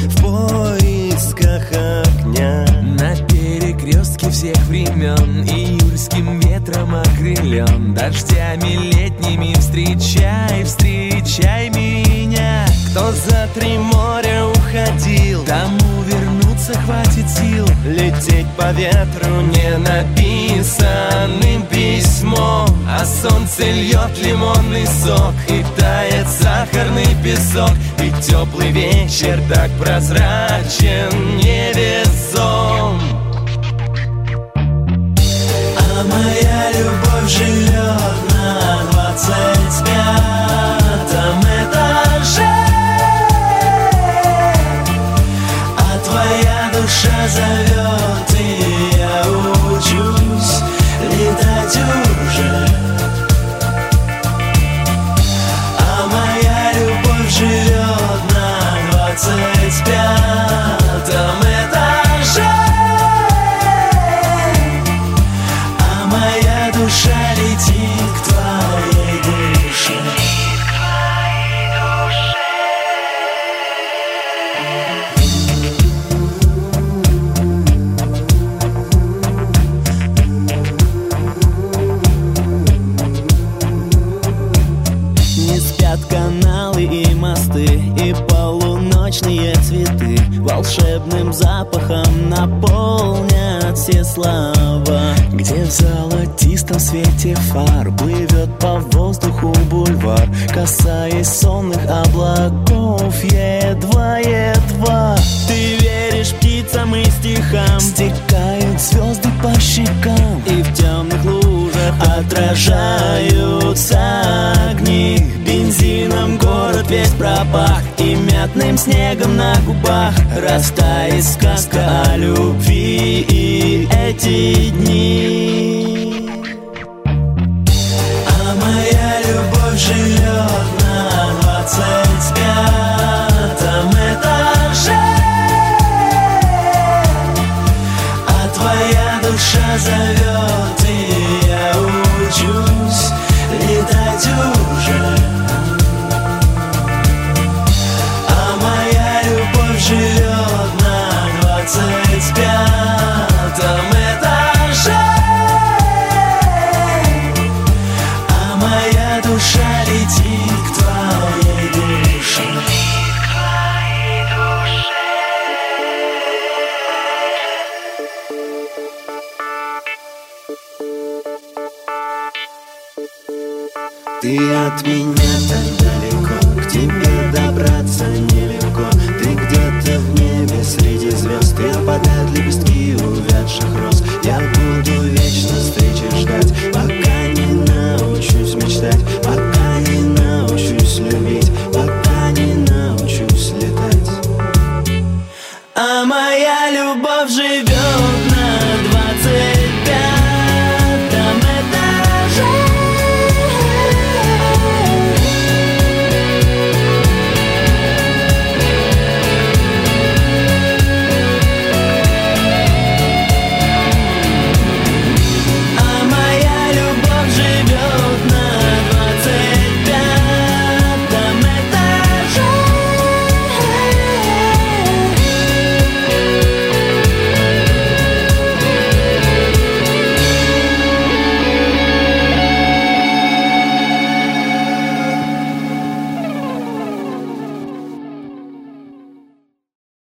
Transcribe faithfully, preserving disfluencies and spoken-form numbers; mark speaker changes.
Speaker 1: в поисках огня.
Speaker 2: На перекрестке всех времен июльским ветром окрылен, дождями летними встречай, встречай меня.
Speaker 1: Кто за три моря уходил,
Speaker 2: тому вернуться хватит сил.
Speaker 1: лететь по ветру не написанным письмом. А солнце льет лимонный сок и тает сахарный песок. И теплый вечер так прозрачен невесом.
Speaker 3: А моя любовь живет на двадцать пятом этаже, а твоя душа зовет, и я учусь летать уже. А моя любовь живет на двадцать пятом этаже, а моя душа летит к твоей душе.
Speaker 4: Не спят каналы и мосты, и полуночные цветы волшебным запахом наполнят все слова. Где в золотистом свете фар плывет по воздуху бульвар, касаясь сонных облаков едва-едва. Ты веришь птицам и стихам, стекают звезды по щекам, и в темных лужах отражаются огни. Бензином город весь пропах, и мятным снегом на губах растает сказка о любви и эти дни.
Speaker 3: А моя любовь живет на двадцать пятом этаже, а твоя душа зовет, и я учусь летать уже. А моя любовь живет на двадцать пятом этаже, а моя душа летит к твоей душе.
Speaker 1: Ты от меня так далеко, к тебе добраться нелегко. Ты где-то в небе среди звезд, ты опадают лепестки увядших роз. Я буду вечно встречи ждать, пока не научусь мечтать, пока не научусь любить, пока не научусь летать.
Speaker 3: А моя любовь живет